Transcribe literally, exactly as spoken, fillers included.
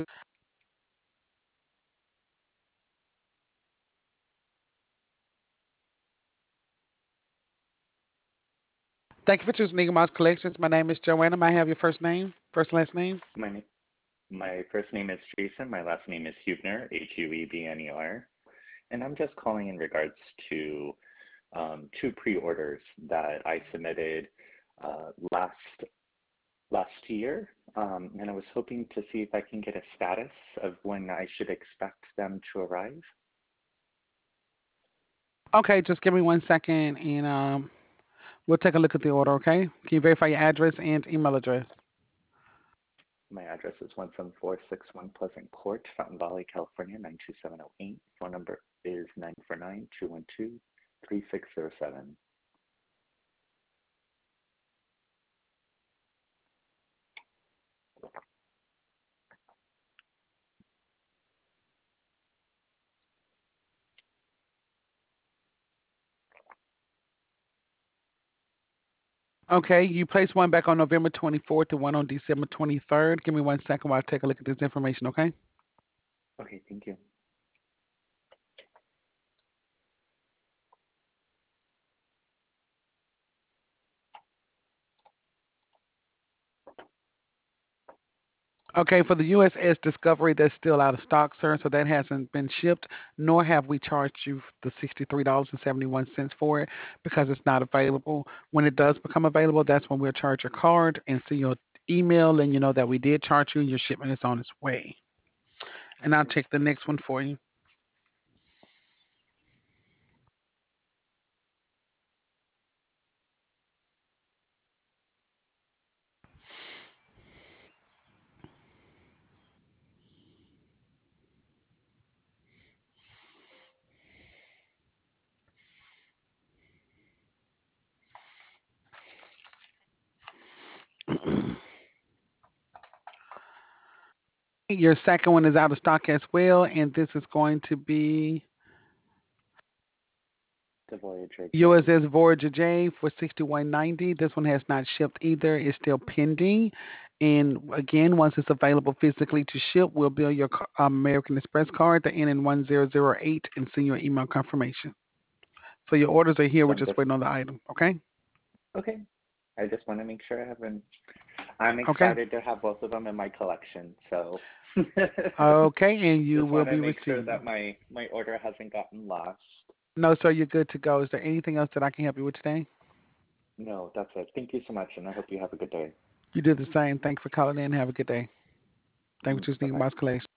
Thank you for choosing Eagle Mouse Collections. My name is Joanna. May I have your first name, first and last name? My name, my first name is Jason. My last name is Huebner, H U E B N E R. And I'm just calling in regards to um, two pre-orders that I submitted uh, last last year. Um, and I was hoping to see if I can get a status of when I should expect them to arrive. Okay, just give me one second and um, we'll take a look at the order, okay? Can you verify your address and email address? My address is one seven four six one Pleasant Court, Fountain Valley, California, nine two seven zero eight. Phone number is nine four nine, two one two, three six zero seven. Okay, you placed one back on November twenty-fourth and one on December twenty-third. Give me one second while I take a look at this information, okay? Okay, thank you. Okay, for the U S S Discovery, that's still out of stock, sir, so that hasn't been shipped, nor have we charged you the sixty-three dollars and seventy-one cents for it because it's not available. When it does become available, that's when we'll charge your card and see your email and you know that we did charge you. Your shipment is on its way. And I'll Okay. check the next one for you. Your second one is out of stock as well, and this is going to be The Voyager J. U S S Voyager J for sixty-one ninety. This one has not shipped either. It's still pending. And again, once it's available physically to ship, we'll bill your ca- um, American Express card to end in one zero zero eight and send you an email confirmation. So your orders are here. So We're I'm just just, waiting on the item. Okay? okay. I just want to make sure I have them. I'm Okay. excited to have both of them in my collection. So Okay. And you just will want to be make sure receiving that them. my, my order hasn't gotten lost. No, sir, you're good to go. Is there anything else that I can help you with today? No, that's it. Thank you so much, and I hope you have a good day. You do the same. Thank you for calling in. Have a good day. Thank you for choosing Bye bye. Mouse Collection.